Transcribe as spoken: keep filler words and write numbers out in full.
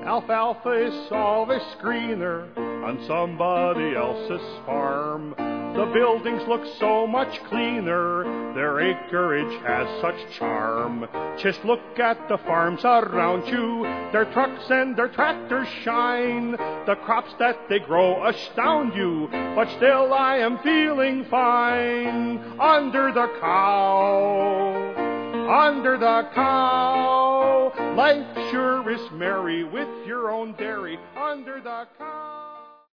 Alfalfa is always greener on somebody else's farm. The buildings look so much cleaner, their acreage has such charm. Just look at the farms around you, their trucks and their tractors shine. The crops that they grow astound you, but still I am feeling fine. Under the cow, under the cow, life sure is merry with your own dairy under the cow.